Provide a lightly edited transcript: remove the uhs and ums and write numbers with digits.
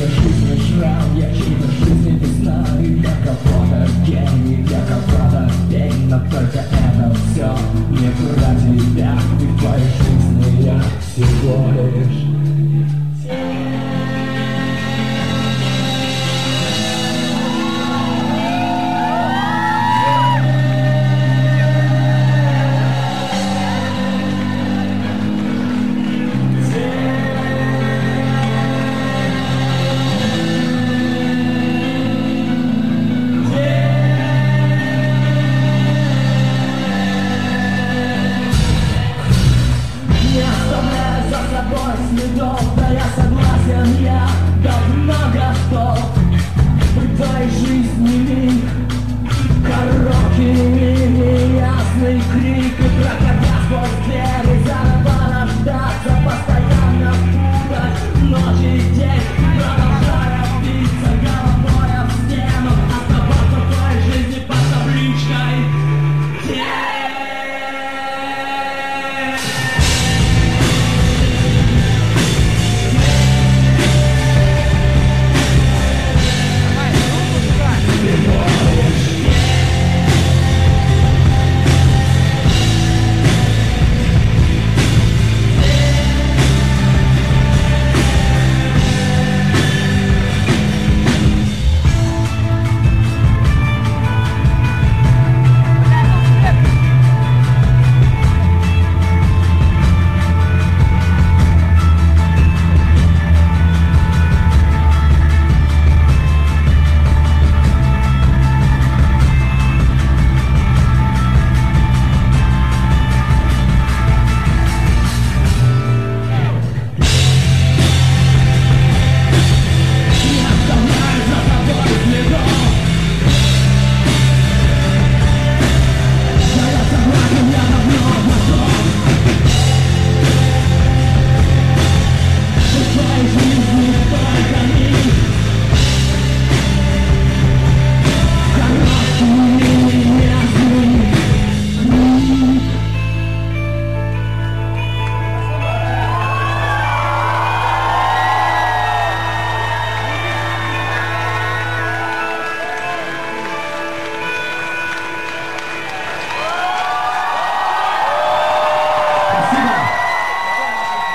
чьей-то жизни шрам, я чьей-то жизни весна. И для кого-то гений, для кого-то пень, но только это все не про тебя. И в твоей жизни я всего лишь следов, да я согласен, я давно